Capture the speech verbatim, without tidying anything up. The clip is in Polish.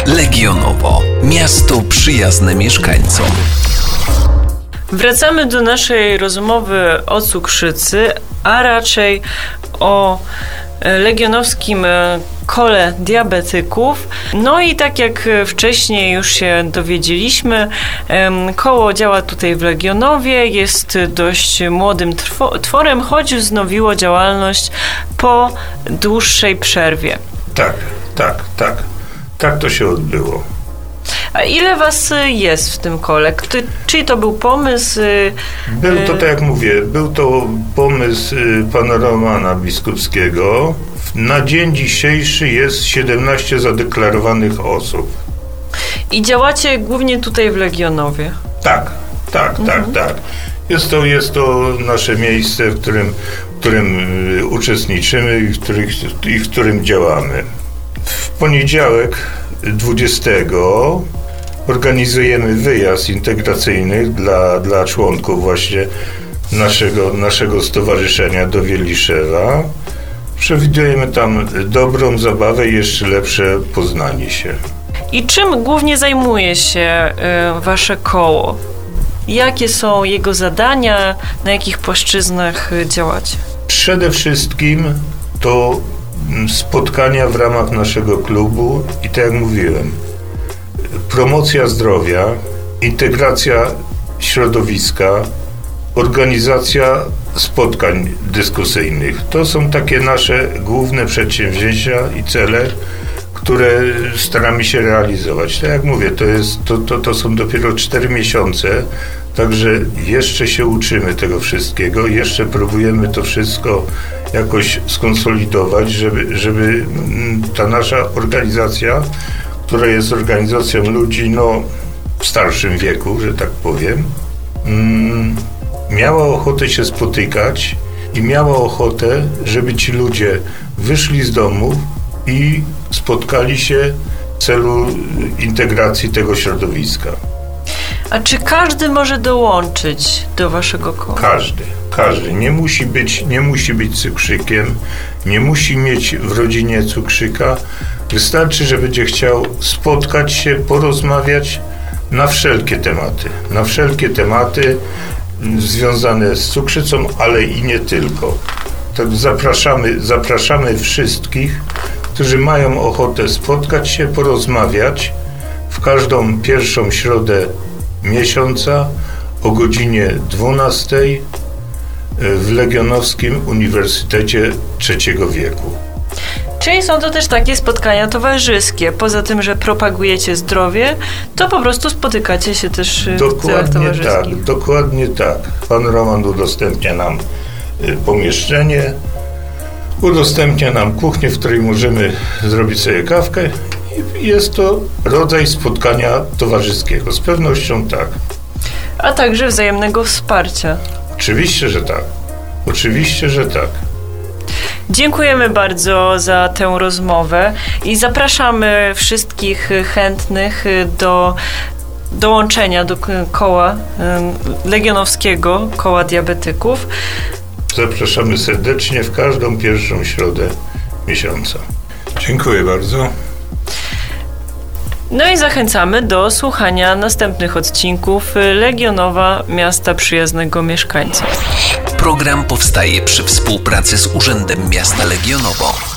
Legionowo. Miasto przyjazne mieszkańcom. Wracamy do naszej rozmowy o cukrzycy, a raczej o legionowskim kole diabetyków. No i tak jak wcześniej już się dowiedzieliśmy, koło działa tutaj w Legionowie, jest dość młodym tworem, choć wznowiło działalność po dłuższej przerwie. Tak, tak, tak. Tak to się odbyło. A ile was jest w tym kole? Czyj to był pomysł? Był to, tak jak mówię, był to pomysł pana Romana Biskupskiego. Na dzień dzisiejszy jest siedemnaście zadeklarowanych osób. I działacie głównie tutaj w Legionowie? Tak, tak, mhm. tak, tak. Jest to, jest to nasze miejsce, w którym, w którym uczestniczymy i w, których, i w którym działamy. W poniedziałek dwudziestego organizujemy wyjazd integracyjny dla, dla członków właśnie naszego, naszego stowarzyszenia do Wieliszewa. Przewidujemy tam dobrą zabawę i jeszcze lepsze poznanie się. I czym głównie zajmuje się y, wasze koło? Jakie są jego zadania? Na jakich płaszczyznach działacie? Przede wszystkim to spotkania w ramach naszego klubu i tak jak mówiłem, promocja zdrowia, integracja środowiska, organizacja spotkań dyskusyjnych. To są takie nasze główne przedsięwzięcia i cele, które staramy się realizować. Tak jak mówię, to, jest, to, to, to są dopiero cztery miesiące, także jeszcze się uczymy tego wszystkiego, jeszcze próbujemy to wszystko jakoś skonsolidować, żeby, żeby ta nasza organizacja, która jest organizacją ludzi no, w starszym wieku, że tak powiem, mm, miała ochotę się spotykać i miała ochotę, żeby ci ludzie wyszli z domów i spotkali się w celu integracji tego środowiska. A czy każdy może dołączyć do waszego koła? Każdy, każdy. Nie musi być, nie musi być cukrzykiem, nie musi mieć w rodzinie cukrzyka. Wystarczy, że będzie chciał spotkać się, porozmawiać na wszelkie tematy. Na wszelkie tematy związane z cukrzycą, ale i nie tylko. Tak zapraszamy, zapraszamy wszystkich, którzy mają ochotę spotkać się, porozmawiać w każdą pierwszą środę miesiąca o godzinie dwunastej w Legionowskim Uniwersytecie Trzeciego Wieku. Czyli są to też takie spotkania towarzyskie. Poza tym, że propagujecie zdrowie, to po prostu spotykacie się też w celach towarzyskich. Tak, dokładnie tak. Pan Roman udostępnia nam pomieszczenie, udostępnia nam kuchnię, w której możemy zrobić sobie kawkę. I jest to rodzaj spotkania towarzyskiego. Z pewnością tak. A także wzajemnego wsparcia. Oczywiście, że tak. Oczywiście, że tak. Dziękujemy bardzo za tę rozmowę i zapraszamy wszystkich chętnych do dołączenia do koła legionowskiego, koła diabetyków. Zapraszamy serdecznie w każdą pierwszą środę miesiąca. Dziękuję bardzo. No i zachęcamy do słuchania następnych odcinków Legionowa, miasta przyjaznego mieszkańcom. Program powstaje przy współpracy z Urzędem Miasta Legionowo.